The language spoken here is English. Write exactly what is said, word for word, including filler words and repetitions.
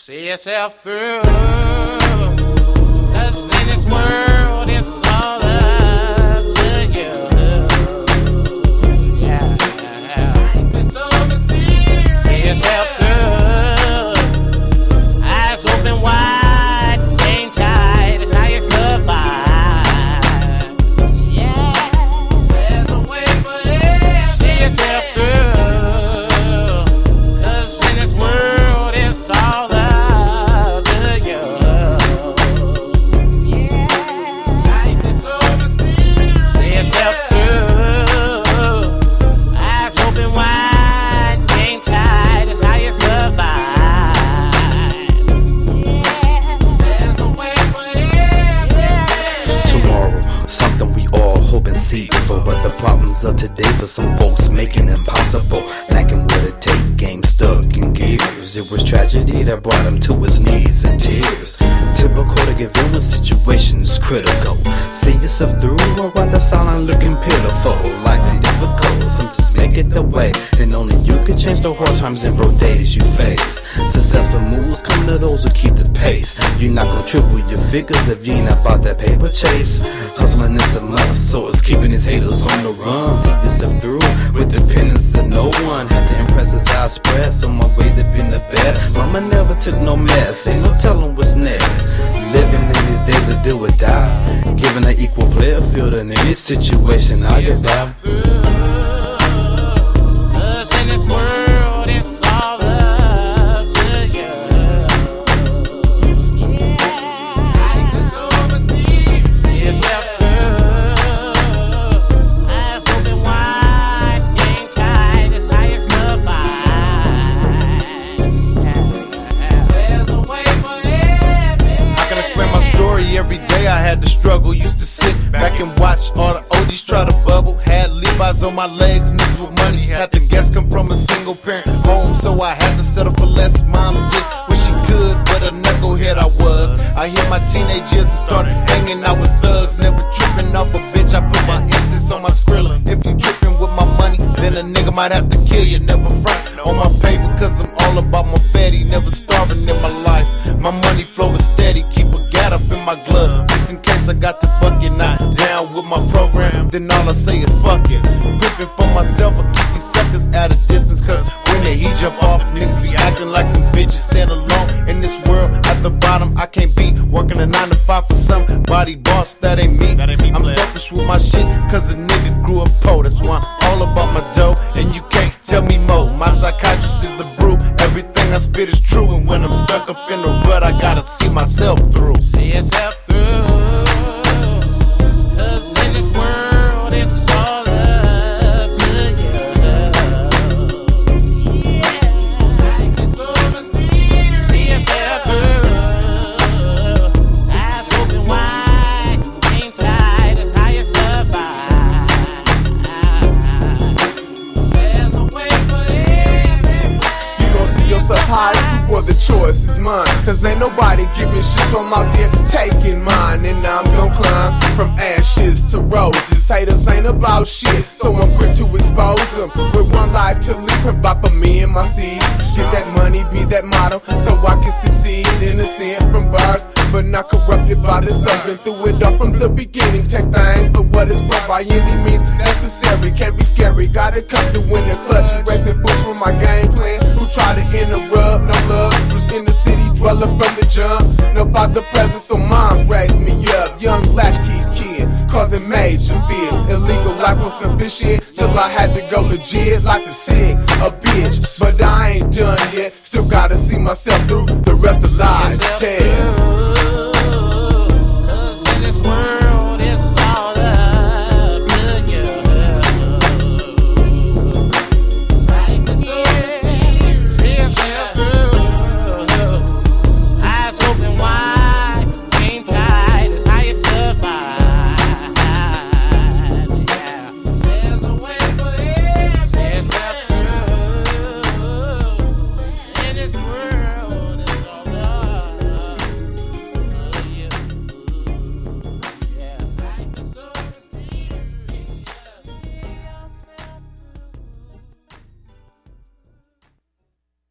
See yourself through, 'cause in this world it's all up to you. Yeah, see yourself through, eyes open wide, game tight, it's how you survive. Yeah, there's a way for it. See yourself through, 'cause in this world it's all up. But the problems of today for some folks making it impossible. Lacking what it takes, game stuck in gears. It was tragedy that brought him to his knees and tears. Typical to give in when situation is critical. See yourself through or rather silent looking pitiful. Life ain't difficult, some just make it the way. And only you can change the hard times and broke days you face. Successful moves come to those who keep the pace. You're not gonna triple your figures if you ain't about that paper chase. Hustling is a must, so it's keeping his haters on the run. See yourself through with dependence of no one. Had to impress as I express on my way to being the best. Mama never took no mess, ain't no telling what's next. Living in these days of do or die, giving an equal player field in any situation I get by. Every day I had to struggle, used to sit back and watch all the O Gs try to bubble. Had Levi's on my legs, niggas with money. Had the guests come from a single parent home, so I had to settle for less. Mom's did what she could, but a knucklehead I was. I hit my teenage years and started hanging out with thugs. Never tripping off a bitch, I put my emphasis on my skrilla. If you tripping with my money, then a nigga might have to kill you. Never front on my paper, cause I'm all about my fatty. Never starving in my life, my money flow is steady. Keep a gat up in my glove, just in case I got to fuck it. Not down with my program, then all I say is fuck it. Ripping for myself, I keep these suckers at a distance, cause when they heat jump off, niggas be acting like some bitches. Stand alone in this world, at the bottom, I can't be working a nine to five for somebody boss, that ain't me. I'm selfish with my shit, cause a nigga grew up poor. That's why I'm all about my dough, and you can't tell me more. My psychiatrist is the brew, everything I spit is true. And when I'm stuck up in the rut, I gotta see myself through. See yourself through, 'cause in this world it's all up to you. Life is so mysterious. See yourself through, eyes open wide, game tight, it's how you survive. There's a way for everybody. You gon' see yourself high, boy, the choice is mine. Cause ain't nobody giving shit, so I'm out there taking mine. And I'm gon' climb from ashes to roses. Haters ain't about shit, so I'm quick to expose them. With one life to live, provide for me and my seeds. Get that money, be that motto, so I can succeed. Innocent from birth, but not corrupted by the sun. Been through it all from the beginning. Take things, but what is right by any means necessary. Can't be scary, gotta come to win the clutch. Racing bush with my game plan. Who try to interrupt? No love, was in the city, dweller from the jump. Know about the presence, so moms raised me up. Young latchkey kid, causing major fears. Illegal life was some bitch shit, till I had to go legit like a sick, a bitch. But I ain't done yet, still gotta see myself through the rest of life. Test.